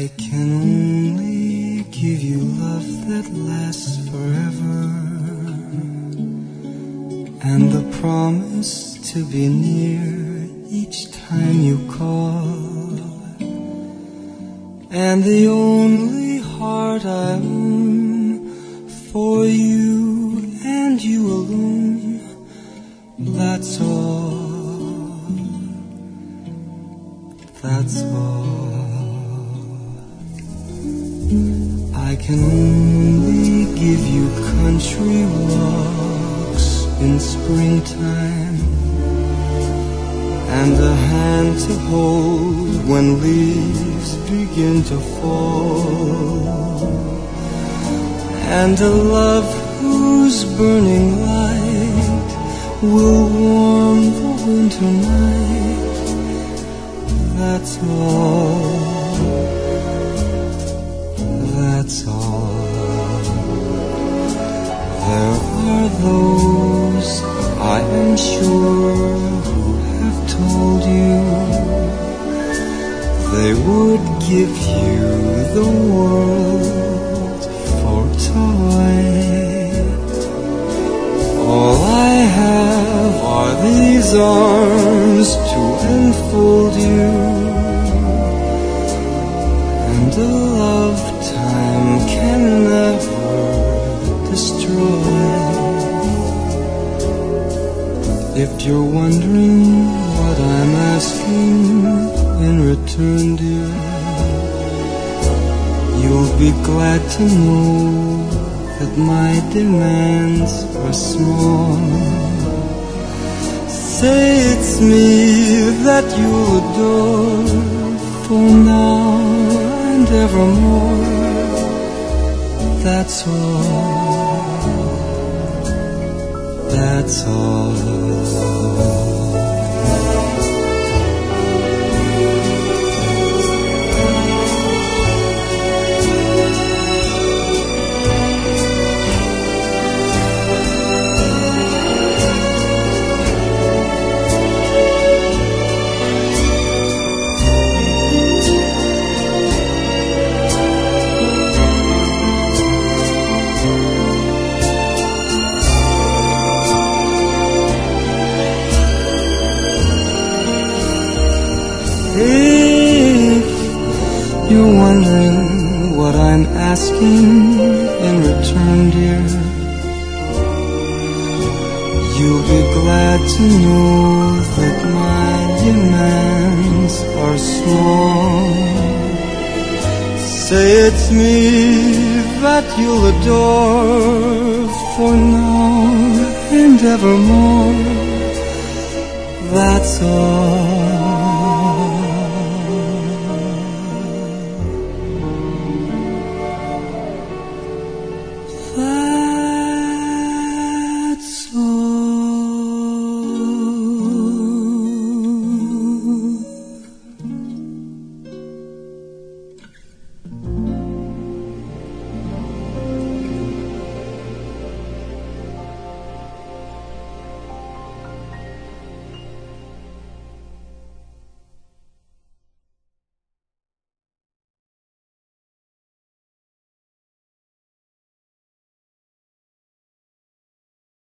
I can only give you love that lasts forever, and the promise to be near each time you call, and the only heart I own for you and you alone. That's all, that's all. I can only give you country walks in springtime, and a hand to hold when leaves begin to fall, and a love whose burning light will warm the winter night. That's all, that's all. There are those, I am sure, who have told you they would give you the world for a toy. All I have are these arms to enfold you, and a lifetime can never destroy. If you're wondering what I'm asking in return, dear, you'll be glad to know that my demands are small. Say it's me that you'll adore for now and evermore. That's all, that's all. If you're wondering what I'm asking in return, dear, you'll be glad to know that my demands are small. Say it's me that you'll adore for now and evermore. That's all.